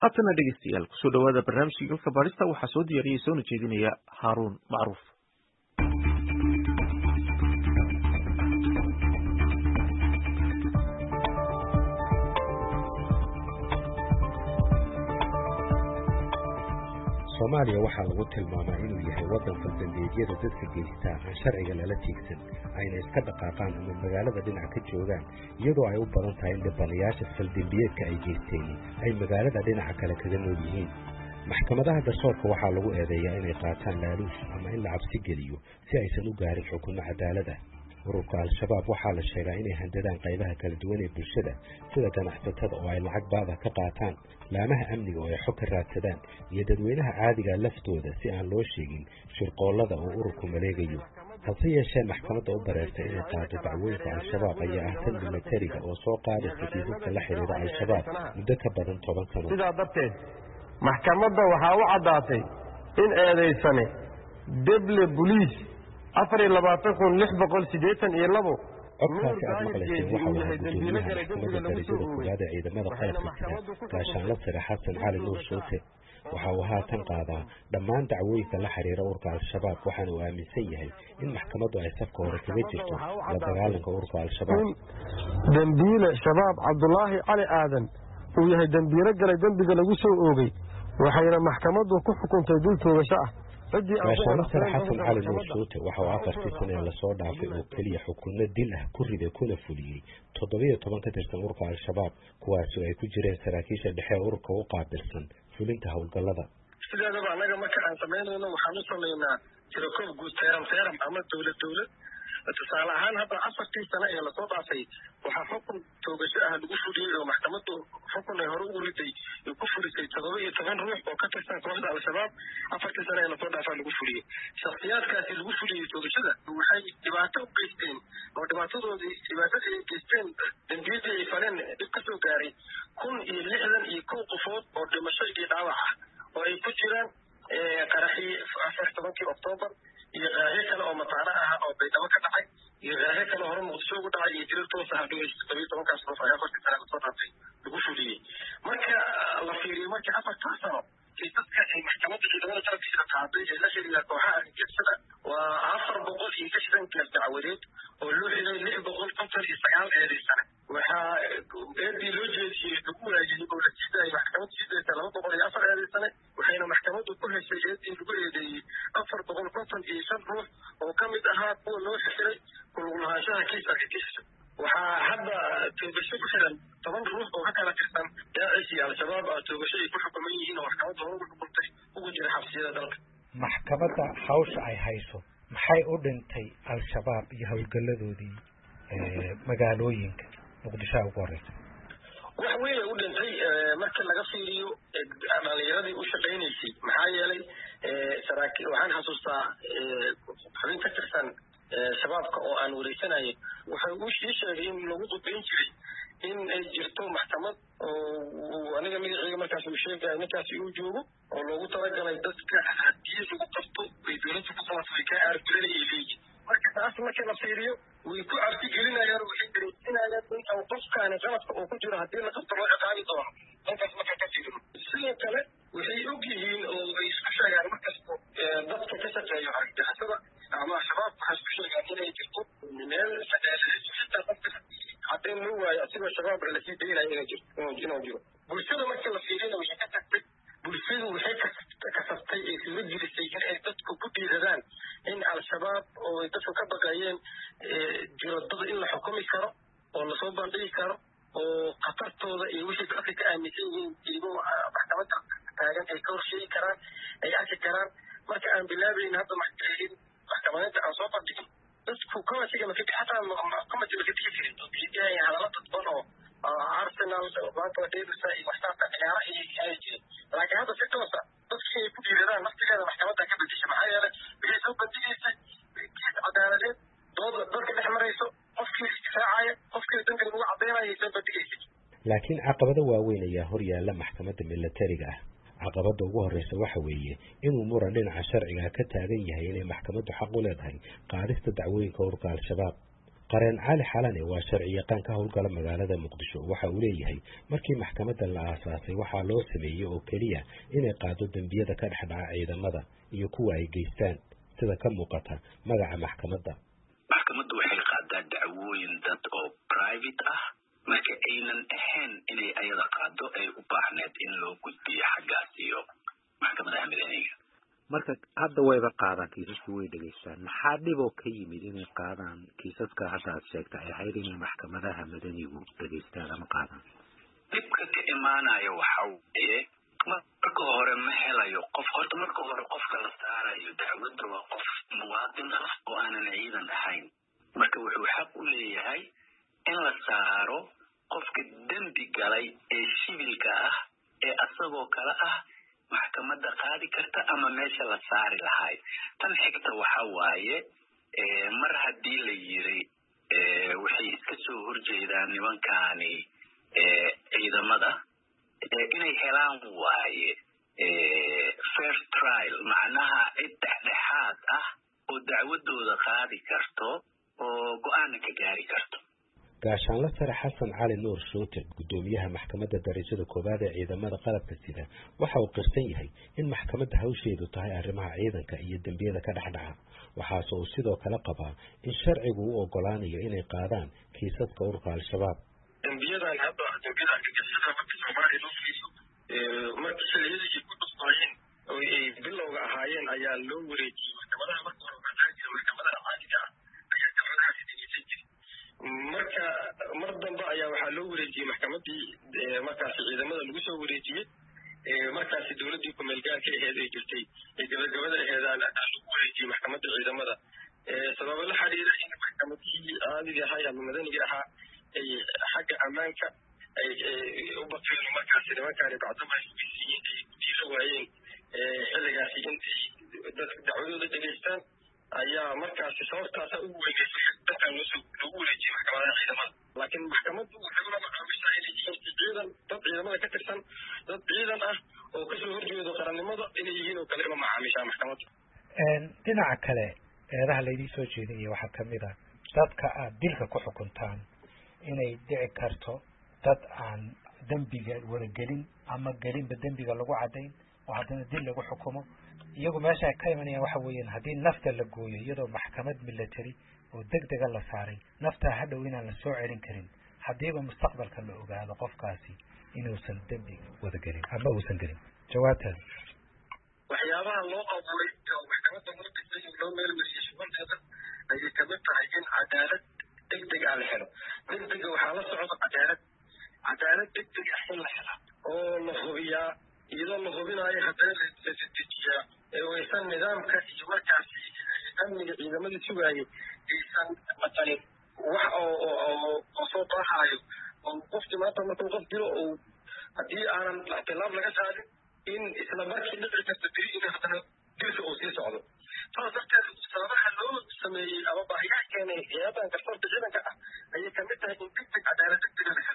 haatana dhegeystayaal kusoo dhawaada barnaamijka galka baarista waxaa soo diyaariyey soona jeedinaya Haaruun Macruuf. Soomaaliya waxaa lagu tilmaamaa inuu yahay waddan faldanbeedyada dadka geysta aan sharciga lala tiigsan ayna iska dhaqaaqaan ama magaalada dhinac ka joogaan iyadoo ay u badan tahay in dhibanayaasha faldambiyeedka ay geysteen ay magaalada dhinaca kale kaga nool yihiin. Maxkamadaha garsoorka waxaa lagu eedeeyaa inay qaataan laaluush ama in la cabsi geliyo si aysan u gaarin xukunno cadaalad ah. Ururka Al-Shabaab waxaa la sheegaa inay handadaan qaybaha kala duwan ee bulshada sida ganacsatada oo ay lacag baada ka qaataan, laamaha amniga oo ay xog ka raadsadaan, iyo dadweynaha caadiga laftooda si aan loo sheegin shirqoollada oo ururku maleegayo. hase yeeshee maxkamadda u bareertay inay qaado dacwooyinka Al-Shabaab ayaa ah tan militariga oo soo qaadaysa kiisaska la xiriira Al-Shabaab muddo ka badan 10 sano. sidaa darteed maxkamadda waxaa u caddaatay in eedaysane deble boliis 24,682 codkaasi aad maqlayseen waxa uu ahaa gudoomiyaha maxkamadda darajada koowaad ee ciidamada qalabka sida gaashaanle sare xasan cali nuur shuute. waxa uu haatan qaadaa dhammaan dacwooyinka la xiriira ururka Al-Shabaab waxaana uu aaminsan yahay in maxkamaddu ay safka hore kaga jirto la dagaalanka ururka Al-Shabaab. dambiile shabaab Cabdullaahi Cali Aadan uu yahay dambiile galay dambiga lagu soo oogay waxayna maxkamaddu ku xukuntay dil toogasho ah. gaashaanle sare xasan cali nuur shuute waxa uu 4 sano ee lasoo dhaafay oo keliya xukunno dil ah ku riday kuna fuliyey 17 ka tirsan ururka Al-Shabaab kuwaasi ay ku jireen saraakiisha dhexe ururka u qaabilsan fulinta howlgallada. sidaadaba anaga marka aan sameynayno waxaan u sameynaa tirakoob guud teeram ama dowlad tusaale ahaan hadda 4 sano ee lasoo dhaafay waxaa xukun toogasho ah lagu fuliyey oo maxkamaddu xukun ay hore ugu riday ku fulisay 17 ruux oo ka tirsan kooxda Al-Shabaab 4 sano ee lasoo dhaafay lagu fuliyey. shakhsiyaadkaasi lagu fuliyey toogashada waxay dhibaato u geysteen oo dhibaatadoodii ay geysteen dambiyadii ay faleen dib ka soo gaaray 1,061 qofood oo dhimasho iyo dhaawac ah oo ay ku jiraan qaraxii 14 Oktoobar iyo qaraxyo kale oo mataana ah oo baydhabo ka dhacay iyo qaraxyo kale hore Muqdisho ugu dhacay iyo jirar toos ah 17 kaas oo ayaa qorti kale soo dhaafay lagu fuliyey. marka la fiiriyo markii 4 sano kiisaska ay maxkamadda ciidamada qalabkiisa qaaday ee la xiriira kooxaha argagixisada waa 420 dacwadeed oo loo xiray 659 eedaysane. waxaa eedii loo jeediyey lagu waajiyey oo la siiyay maxkamadda sideeta 204 eedaysane waxayna maxkamaddu ku heshay eedii lagu eedeeyey 455 ruux oo ka mid ahaa kuwa loo xiray ku lug lahaanshaha kiis argagixisada. waxaa hadda toogasho ku xiran 10 ruux oo ka kala tirsan Daacish iyo Al-Shabaab oo toogasho ay ku xukuman yihiin oo maxkamaddu hore ugu xukuntay ugu jira xabsiyada dalka. maxkamadda hawsha ay hayso maxay u dhintay Al-Shabaab iyo howlgalladoodii magaalooyinka Muqdisho ugu horreysay? wax weyn u dhintay marka laga fiiriyo dhalinyaradii u shaqeynaysay maxaa yeelay saraakiil waxaan xasuustaa xubin ka tirsan shabaabka oo aan wareysanayay waxay u sheegay in lagu qudbeyn jiray in ay jirto maxkamad oo aniga magacayga markaas uu sheegay ninkaasi uu joogo oo loogu talagalay dadka haddii lagu qabto ay dowladda ku qabato ay ka aargulanayeen. marka taas marka la fiiriyo way ku arki gelinayaan waxay dareensinayaan in qofkaani qaladka uu ku jiro haddii la qabto loo ciqaabi doono. halkaas marka ka fiirino sidoo kale waxay og yihiin oo ay isku sheegaan markasta dadka ka shaqeeya argagixisada ama shabaab waxay isku sheegaan inay jirto meel xitaa qofka haddii loo waayo asigoo shabaab la sii daynayo inuu jiro. bulshada marka la fiirino waxay ka tagtay bulshadu waxay kasabtay ay soo jirisay in ay dadku ku dhiiradaan in Al-Shabaab oo dadku ka baqayeen jiradada in la xukumi karo oo la soo bandhigi karo oo khatartooda iyo wixii dadka ka aaminsan yihiin iyagoo maxkamadda taagan ay ka horsheegi karaan ay arki karaan. marka aan bilaabayn hadda maxkamadda aan soo bandhigin dadku kamasiga ma ka xataa kamasiga ka tigi jirin hadallo dadban oo Arsenal maanta dheerisa iyo waxtaanka ciyaaraha ay jireen laakiin hadda si toos ah dadkii ay ku dhiiradaan naftigeeda maxkamadda ka bedeshay maxaa yeelay waxay soo bandhigaysay kiis cadaaladeed dooda dadka dhex marayso qofkii difaacaya qofkii danka lagu caddeynaya soo bandhigaysay. laakiin caqabado waaweyn ayaa hor yaalla maxkamadda militariga ah. caqabada ugu horreysa waxa weeye inuu muran dhinaca sharciga ka taagan yahay inay maxkamaddu xaq u leedahay qaadista dacwooyinka ururka Al-Shabaab. qareen cali xalane waa sharci yaqaan ka howlgala magaalada muqdisho waxa uu leeyahay markii maxkamadda la aasaasay waxaa loo sameeyey oo keliya inay qaado dembiyada ka dhex dhaca ciidamada iyo kuwa ay geystaan sida ka muuqata magaca maxkamadda. maxkamaddu waxay qaadaa dacwooyin dad oo private ah marka aynan ahayn inay ayada qaado ay u baahneed in loo gudbiyo xaggaas iyo maxkamadaha madaniga. marka hadda wayba qaadaan kiisaska way dhegaystaan maxaa dhiboo ka yimid inay qaadaan kiisaska hadda aad sheegta ay ahayd inay maxkamadaha madanigu dhegaystaan ama qaadaan? dhibka ka imaanayo waxa weeye marka hore ma helayo qof horta marka hore qofka la saarayo dacwadda waa qof muwaadin ah oo aanan ciidan ahayn marka wuxuu xaq u leeyahay in la saaro qofka dembi galay ee shibilka ah ee asagoo kale ah maxkamadda qaadi karta ama meesha la saari lahay. tan xigta waxa waaye mar haddii la yiri waxay iska soo horjeedaan nimankaani ciidamada inay helaan waaye fair trial macnaha cid dhexdhexaad ah oo dacwadooda qaadi karto oo go-aanna ka gaari karto. gaashaanle sare xasan cali nuur shooter gudoomiyaha maxkamadda darajada koowaad ee ciidamada qalabka sida waxa uu qirsan yahay in maxkamadda hawsheedu tahay arrimaha ciidanka iyo dembiyada ka dhexdhaca waxaase uu sidoo kale qabaa in sharcigu u ogolaanayo inay qaadaan kiisaska ururka al-shabaab. dembiyadan hadda dembiyada argagixisada marka Soomaaliya loo fiiriyo markii xilliyadii ku dhufayeen oo ay bilowga ahaayeen ayaa loo wareejiyay maxkamadaha marka hore maxkamadaha caadiga ah ayaa dacwadaha dhigaysan jiray. marka mar dambe ayaa waxaa loo wareejiyey maxkamadii markaasi ciidamada lagu soo wareejiyey markaasi dowladdii ku meel gaarka aheed ay jirtay ee gabagabada aheedaan lagu wareejiyey maxkamadda ciidamada sababo la xiriira in maxkamadihii caadiga ahaa ama madaniga ahaa ay xagga ammaanka ay u bateen markaasi nimankaani bacdama ay hubisiiyeen ay diiro waayeen xilligaasi in dadka dacwadooda dhegaystaan ayaa markaasi sababtaasa ugu weyneysay dadkan loogu wareejiyey maxkamadaha ciidamada. laakiin maxkamaddu waxay ula macaamisaa inay yihiin ciidan dad ciidamada ka tirsan dad ciidan ah oo kasoo horjeedo qarannimada inay yihiin oo kale uma macaamishaa maxkamadda. dhinaca kale eedaha laydii soo jeedinaya waxaa kamid ah dadka aad dilka ku xukuntaan inay dhici karto dad aan dembiga wadagelin ama gelinba dembiga lagu cadayn oo haddana dil lagu xukumo iyagu meesha ay ka imanayaan waxa weeyaan haddii nafta la gooyo iyadoo maxkamad military oo degdega la saaray naftaa hadhow inaan la soo celin karin haddiiba mustaqbalka la ogaado qofkaasi inuusan dembi wadagelin ama uusan gelin. jawaabtaada waxyaabaha loo abuuray oo maxkamadda markasta loo meelmariyey shubarteeda ayay kamid tahay in cadaalad degdeg ah la helo. degdega waxaa la socda cadaalad degdeg ah in la hela oo la hubiyaa iyadoo la hubinaayo haddana la dejiyaa aysan nidaamka iyo markaasi amniga ciidamada sugaayay aysan matanin wax oo soo baaxaayo oo qofkii maanta markuu qof dilo oo haddii aanan tilaab laga qaadin in isla markii dhici karta beri in haddana dilka uu sii socdo. saas darteed sababaha loo sameeyey ama baahiyaha keenay hay-adan garsoorka ciidanka ah ayay kamid tahay in degdeg cadaalad degdega la helo.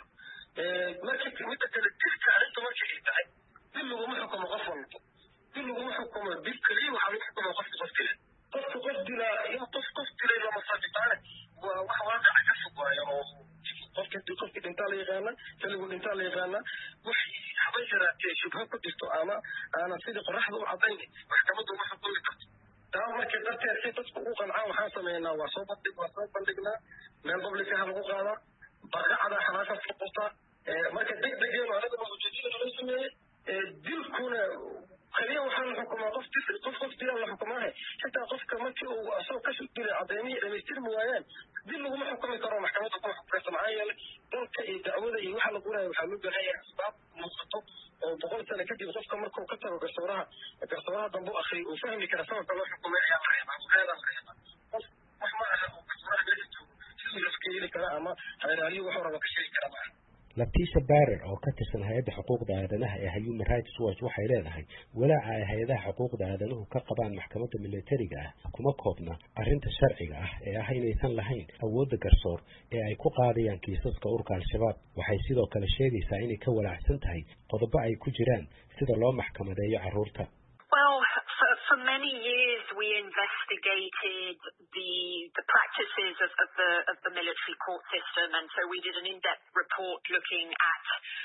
markii midda kale dilka arrinta markii ay tahay dil laguma xukumo qof walba dil laguma xukumo dil keliya waxaa lagu xukumaa qofka qof dilay qof dilaa in qof dilay lama saabitaane waa wax waaqaca ka fog waayo oo qofkii dhintaa la yaqaana xilligu dhintaa la yaqaana wax haba yaraatee shubha ku jirto ama aanan sidii qoraxda u cadayn maxkamaddu uma xukumi karto. taa markii darteed si dadku u qancaan waxaan sameynaa waa soo bandhignaa meel publicaha lagu qaadaa barqacada xanaashaas la qurtaa marka degdegeenu anaga ujeedada loo sameeyey dilkuna kaliya waxaa la xukumaa qof dilaa la xukumaahe xitaa qofka markii uu asagoo kasoo dilay cadeymihii dhamaystirmi waayaan dil laguma xukumi karo maxkamadda kuma xukumaysa maxaa yeelay dalka iyo dacwada iyo waxa la qoraayo waxaa loo baahan yahay asbaab muuqato oo 100 sano kadib qofka markuu ka tago garsooraha dambe u akhriyo uu fahmi kara sababka loo xukumay ayaa la reebaa qof wax ma aha oo garsooraha meesha joogo siduu iska heli kara ama hareeraaliyo wuxuu raba ka sheegi kara maaha. Latiisha Barer oo ka tirsan hay'adda xuquuqda aadanaha ee Human Rights Watch waxay leedahay walaaca ay hay'adaha xuquuqda aadanuhu ka qabaan maxkamadda militariga ah kuma koobna arrinta sharciga ah ee ah inaysan lahayn awoodda garsoor ee ay ku qaadayaan kiisaska ururka al-shabaab. waxay sidoo kale sheegaysaa inay ka walaacsan tahay qodobo ay ku jiraan sida loo maxkamadeeyo carruurta. Well, for many years we investigated the practices of the military court system, and so we did an in-depth report looking at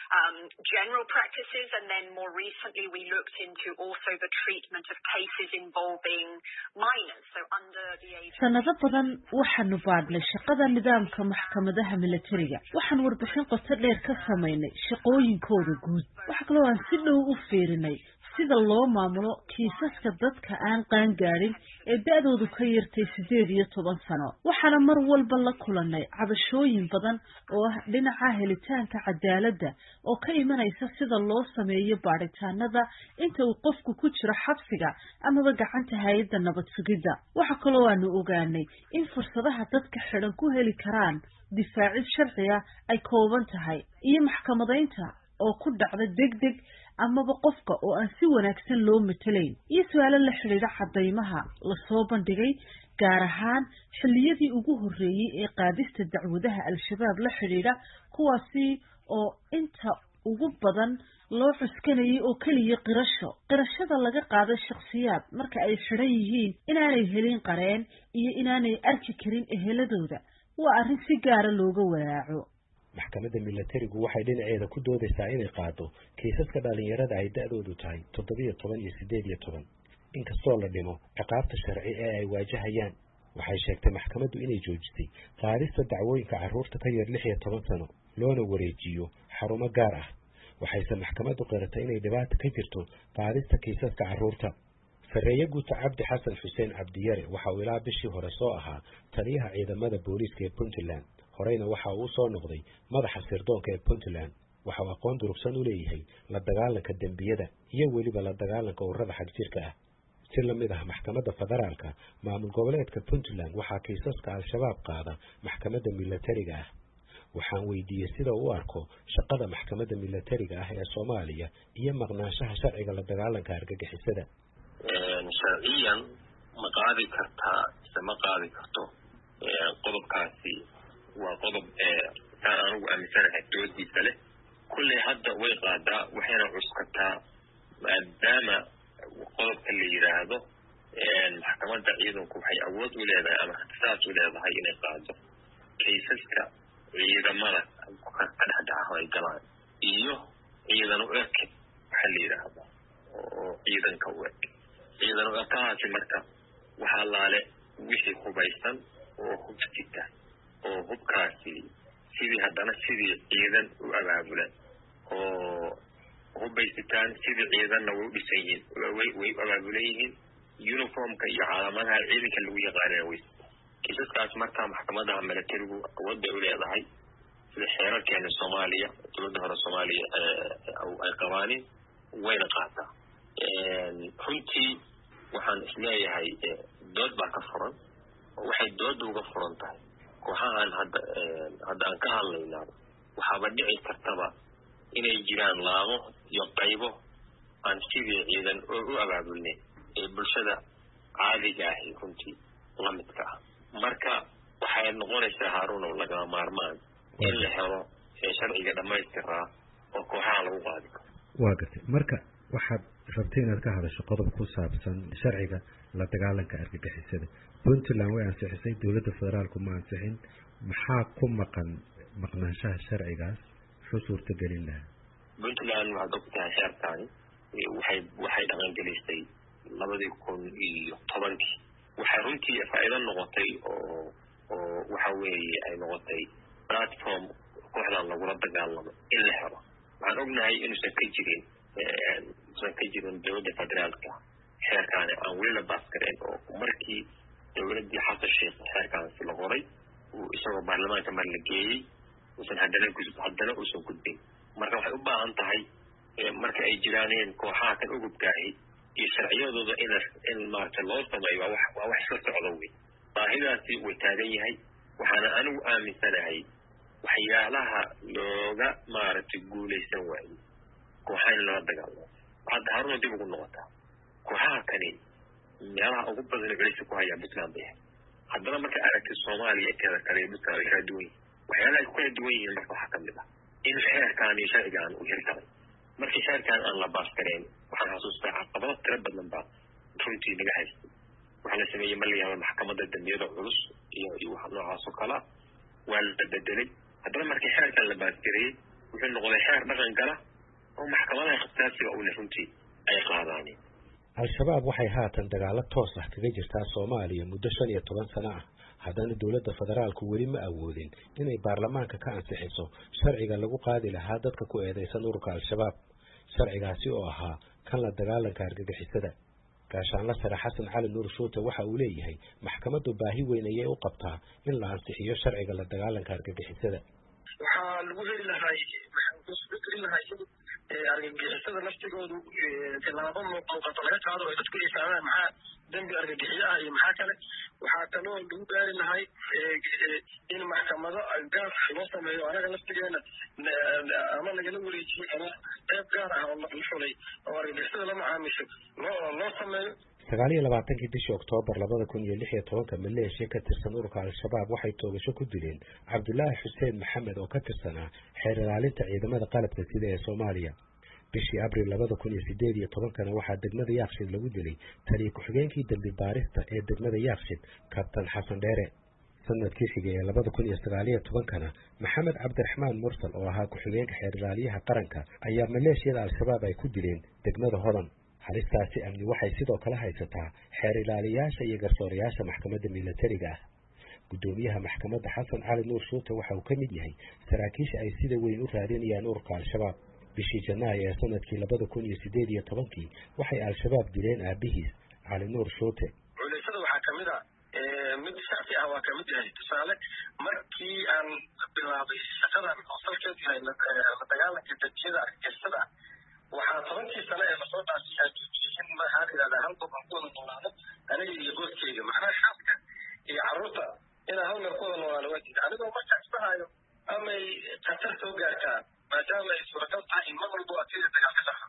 general practices, and then more recently we looked into also the treatment of cases involving minors, so under the age. sanado badan waxaanu baadhnay shaqada nidaamka maxkamadaha militariga. waxaan warbixin qoto dheer ka samaynay shaqooyinkooda guud. waxa kaloo aan si dhow u fiirinay sida loo maamulo kiisaska dadka aan qaan gaarin ee da'doodu ka yartay 18 sano. waxaana mar walba la kulanay cabashooyin badan oo ah dhinaca helitaanka cadaaladda oo ka imanaysa sida loo sameeyo baaritaanada inta uu qofku ku jiro xabsiga amaba gacanta hay'adda nabad sugidda. waxa kaloo aanu ogaanay in fursadaha dadka xidhan ku heli karaan difaacid sharciga ay kooban tahay iyo maxkamadaynta oo ku dhacda degdeg amaba qofka oo aan si wanaagsan loo matalayn iyo su'aalo la xiriira cadaymaha la soo bandhigay gaar ahaan xilliyadii ugu horreeyay ee qaadista dacwadaha al-shabaab la xiriira kuwaasi oo inta ugu badan loo cuskanayay oo kaliya qirashada laga qaado shakhsiyaad marka ay xidhan yihiin inaanay helin qareen iyo inaanay arki karin eheladooda waa arrin si gaara looga walaaco. maxkamadda militarigu waxay dhinaceeda ku doodaysaa inay qaado kiisaska dhalinyarada ay da'doodu tahay 17 iyo 18 inkastoo la dhimo ciqaabta sharci ee ay waajahayaan. waxay sheegtay maxkamaddu inay joojisay qaadista dacwooyinka carruurta ka yar 16 sano loona wareejiyo xarumo gaar ah. waxayse maxkamaddu qiratay inay dhibaato ka jirto qaadista kiisaska carruurta. sarreeye guuta cabdi xasan xuseen cabdiyare waxa uu ilaa bishii hore soo ahaa taliyaha ciidamada booliiska ee Puntland, horeyna waxa uu soo noqday madaxa sirdoonka ee Puntland. waxa uu aqoon durugsan u leeyahay la dagaalanka dembiyada iyo weliba la dagaalanka ururada xagjirka ah. si la mid ah maxkamadda federaalka, maamul goboleedka Puntland waxaa kiisaska al-shabaab qaada maxkamadda militariga ah. waxaan weydiiyey sida uu u arko shaqada maxkamadda militariga ah ee Soomaaliya iyo maqnaanshaha sharciga la dagaalanka argagixisada. sharciyan ma qaadi kartaa ma qaadi karto qodobkaasi waa qodob aan anigu aaminsanahay doodiisa leh. kulley hadda way qaadaa waxayna cuskataa maadaama qodobka la yidhaahdo maxkamadda ciidanku waxay awood u leedahay ama ikhtisaas u leedahay inay qaado kaysaska ciidamada ka dhexdhaca ay galaan iyo ciidan u eg waxa la yidhaahdo oo ciidanka u eg. ciidan u ekahaasi marka waxaa laale wixii hubaysan oo hubsita oo hubkaasi sidii ciidan u abaabulan oo hubaysitaan sidii ciidanna way u dhisan yihiin way u abaabulan yihiin uniformka iyo calaamadaha ciidanka lagu yaqaanana way kiisaskaas markaa maxkamadaha militarigu awood bay u leedahay sida xeerarkeena Soomaaliya dowladda hore Soomaaliya ay qabaanin wayna qaataa. runtii waxaan isleeyahay dood baa ka furan oo waxay doodda uga furan tahay kooxahan hadda aan ka hadlaynaa waxaaba dhici kartaba inay jiraan laamo iyo qaybo aan sidii ciidan u abaabulnayn ee bulshada caadiga ahi runtii la midka ah. marka waxay noqonaysaa Haaruun oo lagama maarmaan in la helo sharciga dhamaystiraa oo kooxaha lagu qaadi karo. waa gartay marka waxaad rabtay inaad ka hadasho qodob ku saabsan sharciga la dagaalanka argagixisada. Puntland way ansixisay, dowladda federaalku ma ansixin. maxaa ku maqnaanshaha sharcigaas wuxuu suurtagelin lahaa? Puntland waxaad ogtahay xeerkaani waxay dhaqangelisay 2010. waxay runtii faa'iido noqotay oo waxa weeye ay noqotay platform kooxdan lagula dagaalamo in la helo. waxaan ognahay inuusan ka jirin dowladda federaalka xeerkaani aan weli la baaskareyn oo markii dowladdii xasan sheekh xeerkaansi la qoray isagoo baarlamaanka mar la geeyey uusan haddana uusan gudbin. marka waxay u baahan tahay marka ay jiraaneen kooxaha kan ugubkaahi iyo sharciyadooda in maaragtay loo sameeyo waa wax isla socdo wey. baahidaasi way taagan yahay. waxaana anigu aaminsanahay waxyaalaha looga maaragtay guulaysan waaye kooxaha in lala dagaalamo. waxaad Haaruun dib ugu noqotaa kooxaha kani meelaha ugu badan culeysa ku hayaa Puntland bay haddana marka aragtay Soomaaliya inteeda kale Puntland way kala duwan yihiin. waxyaalaha ay ku kala duwan yihiin marka waxaa kamid ah in xeerkaan iyo sharcigaan u hirgalay. markii xeerkaan aan la baaskareyn waxaan xasuustaa caqabado tiro badan baa runtii naga haystay waxaa la sameeyey ma la yaaba maxkamadda dambiyada culus iyo waxa noocaas oo kale waa la bedelay haddana markii xeerkan la baasgareeyey wuxuu noqday xeer dhaqan gala oo maxkamadaha ikhtisaasiga una runtii ay qaadaaneen al-shabaab waxay haatan dagaalo toos ah kaga jirtaa Soomaaliya muddo 15 sano ah haddana dawladda federaalku weli ma awoodin inay baarlamaanka ka ansixiso sharciga lagu qaadi lahaa dadka ku eedeysan ururka al-shabaab sharcigaasi oo ahaa kan la dagaalanka argagixisada gaashaanle sare xasan cali nuur shuute waxa uu leeyahay maxkamaddu baahi weyn ayay u qabtaa in la ansixiyo sharciga la dagaalanka argagixisada waxaa lagu heli lahaa argagixisada laftigoodu tilaabo muuqato laga qaado ay dadku yaqaanaan maxaa dembi argagixiyo ah iyo maxaa kale waxaa kaloo lagu gaari lahay in maxkamado gaar loo sameeyo anaga laftigeena ama lagala wareejiyo ama qeyb gaar ah oo la xulay oo argagixisada la macaamisho loo sameeyo 29 bishii Oktoobar 2016 maleeshiya ka tirsan ururka al-shabaab waxay toogasho ku dileen Cabdullaahi Xuseen Maxamed oo ka tirsanaa xeer ilaalinta ciidamada qalabka sida ee Soomaaliya bishii Abriil 2018 waxaa degmada Yaaqshiid lagu dilay taliye ku-xigeenkii dambi baarista ee degmada Yaaqshiid Kabtan Xasan Dheere sanadkii xigay ee 2019 Maxamed Cabdiraxmaan Mursal oo ahaa ku-xigeenka xeer ilaaliyaha qaranka ayaa maleeshiyada al-shabaab ay ku dileen degmada Hodan halistaasi amni waxay sidoo kale haysataa xeer ilaaliyaasha iyo garsoorayaasha maxkamadda militariga ah gudoomiyaha maxkamadda xasan cali nuur shuute waxa uu ka mid yahay saraakiisha ay sida weyn u raadinayaan ururka al-shabaab bishii Janaayo ee sanadkii 2018 waxay al-shabaab dileen aabihiis cali nuur shuute culeysada waxaa kamid ah mid shacbi ah waa kamid yahay tusaale markii aan bilaabay shaqadan asalkeedu yahay la dagaalanka dambiyada argagixisada waxaa 10 sano ee lasoo dhaafiyay maxaa la yidhahdaa hal qof ku wada noolaado aniga iyo qoyskeyga macnaha xaaska iyo carruurta inaa hal meel ku wada noolaado waa jira anigoo markaa isdhahayo amay khatar soo gaartaa maadaama ay suuragal tahay in mar walba waa sida dagaalka dhaca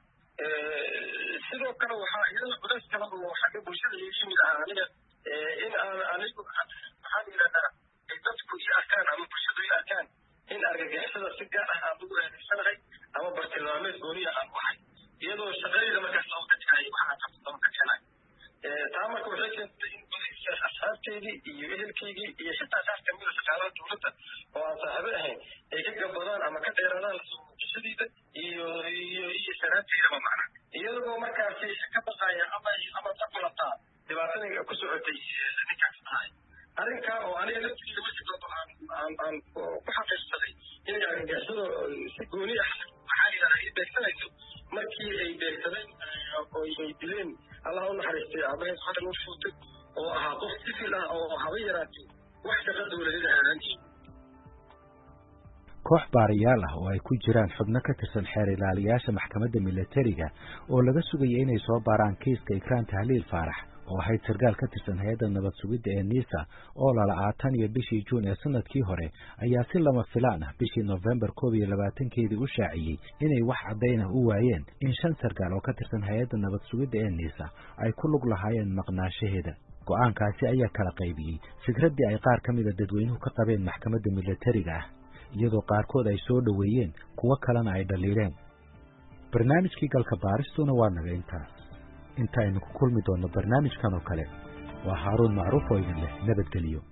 sidoo kale waxaa iyada culays kale oo xagga bulshada iga yimid ah aniga in aan anigu maxaa la yidhahdaa dadku i arkaan ama bulshadu i arkaan in argagixisada si gaar ah aan ugu eedeysanahay ama bartilmaameed gooniya aan u ahay iyadoo shaqadayda markaas loo dadkahay waxaan qabsadaba ka keenay taa marka waxay keentay in asxaabteydii iyo ehelkeygii iyo xitaa qaar kamida shaqaalaha dawladda oo aan saaxiibo ahayn ay ka gabadaan ama ka dheeraadaan lasoo muujishadiida iyo sharaabteydaba macna iyadoo markaasi ka baqaya ama ka qulataa dhibaatadii ku socotay ninkaas tahay arrinkaa oo aniga laftiisa markii dambe aan ku xaqiiqsaday inay argagixisada si gooni ah maxaa yidhahdaa i beegsanayso markii ay beegsadeen oo ay dileen allah u naxariistay aabaheed xasan u shuutay oo ahaa qof sifil ah oo haba yaraatay wax shaqa dawladeed ahaan koox baariyaal ah oo ay ku jiraan xubno ka tirsan xeer ilaaliyaasha maxkamadda militariga oo laga sugayay inay soo baaraan kiiska Ikraan Tahliil Faarax oo ahayd sargaal ka tirsan hay'adda nabad sugidda ee NISA oo lala-aatan iyo bishii Juun ee sanadkii hore ayaa si lama filaan ah bishii November 21 u shaaciyay inay wax caddayn ah u waayeen in 5 sargaal oo ka tirsan hay'adda nabad sugidda ee NISA ay ku lug lahaayeen maqnaashaheeda go'aankaasi ayaa kala qaybiyay fikraddii ay qaar ka mid ah dadweynuhu ka qabeen maxkamadda militariga ah iyadoo qaarkood ay soo dhaweeyeen kuwa kalena ay dhaliileen barnaamijkii galka baaristuna waa naga inta aynu ku kulmi doono barnaamijkan oo kale waa Haaruun Macruuf oo idin leh nabadgeliyo